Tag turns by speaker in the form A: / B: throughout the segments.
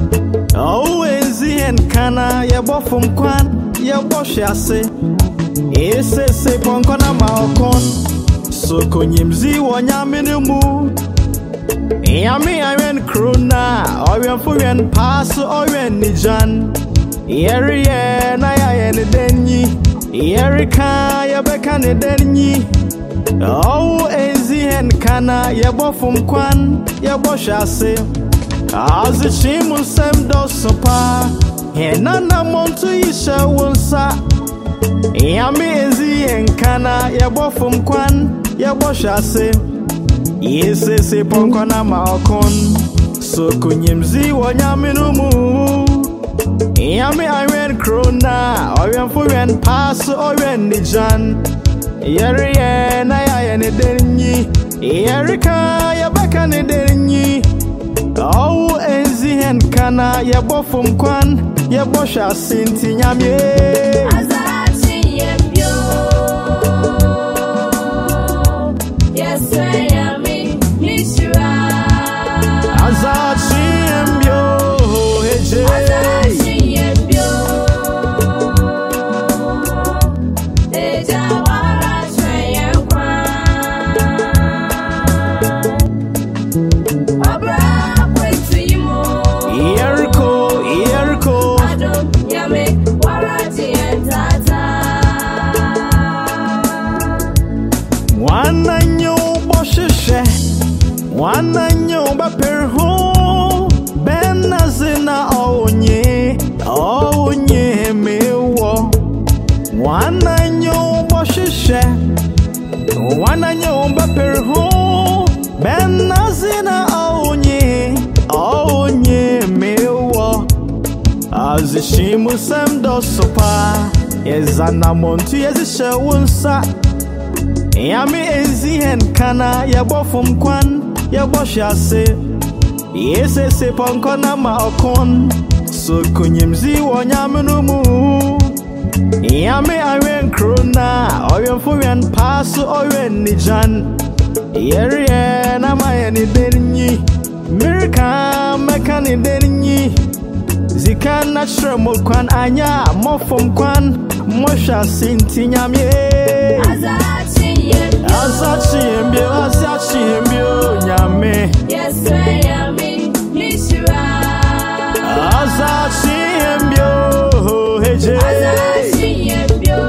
A: Oh, easy and kana, ya bofum kwan, ya bosh yase. Ese se ponkona maokon. So konyimzi wanyaminumu. Yami iron krona, oyen fuyen pass, oyen nijan. Yeri na ya yen denyi. Yeri ka ya beka ne denyi. Oh, easy and kana, ya bofum kwan, ya bosh yase. As the shimun sem do sopa, nana montu isha wonsa. Yami ezi enkana ya bofum kwan ya boshase. Yese se ponkona maokon. So kunyimzi wanyaminumu. Yami iron krona, oyen fuyen pass, oyen nijan. Yeri na ya yen denyi. Yeri ka ya beka ne denyi. Oh, enzi and kana, ya bofum kwan, ya bosha sinti nyamye.
B: Azachi yembyo, yes I am in Mishra.
A: Azachi yembyo, heje.
B: Azachi yembyo, eja wara shayekwa.
A: Wana nyoba perho benazina onye mewo. Wana nyoba shishe. Wana nyoba perho benazina onye mewo. Azishimu sem do sopa. Yezana montu yezishe wunsa. Yami ezi hen kana ya bofum kwan ya boshase. Yese se ponkona maokon. So kunyimzi wanyaminumu. Yami iron krona, oyen fuyen pass, oyen nijan. Yeri na mayeni denyi. Mirka mekani denyi. Zika natural kwan anya mofum kwan mosha sinti nyamye. Azachi yembyo nyame.
B: Yes I am in Mishra.
A: Azachi yembyo heje.
B: Azachi yembyo,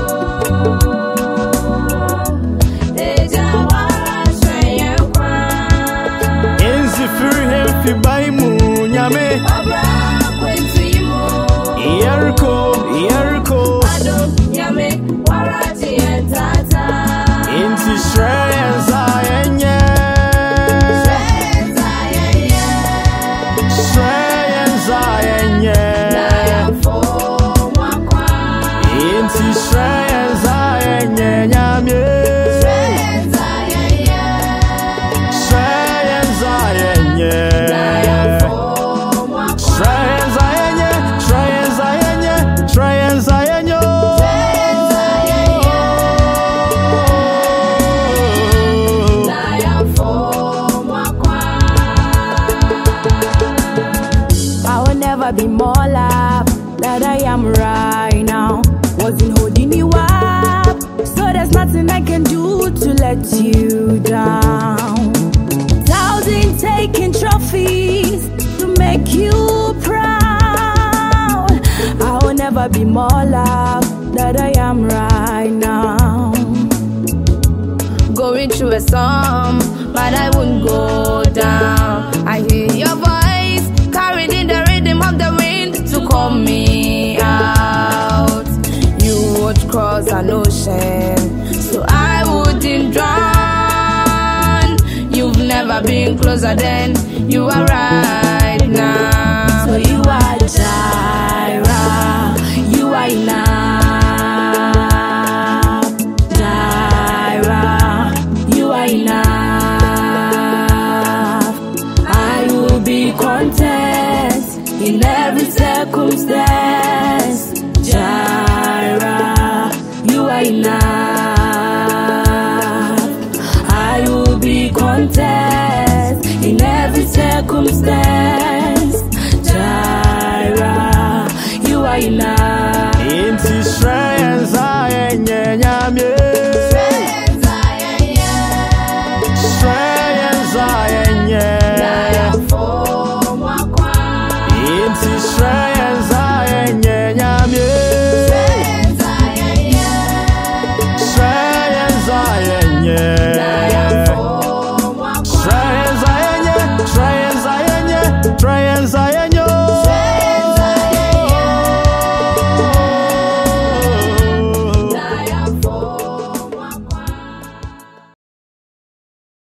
B: eja wara shayekwa.
A: Enzi firi hemfi baimu nyame. Yeriko
B: Nyame warati entata.
A: Inti shrenza yenye. Shrenza yenye. Inti shrenza yenye nyamye. Shrenza yenye.
B: Be more love that I am right now. Wasn't holding you up, so there's nothing I can do to let you down. 1,000 taking trophies to make you proud. I will never be more love that I am right now. Going through a storm, but I won't go down. I hear your voice carried in the rhythm of the wind to call me out. You would cross an ocean, so I wouldn't drown. You've never been closer than you are right now. So you are Jireh, you are enough. Jireh, you are enough. I will be content in every circumstance. Jireh, you are enough. I will be content in every circumstance. Jireh, ina.
A: Inti Shreya Zayenye Nyamye. Shreya Zayenye. Inti Shreya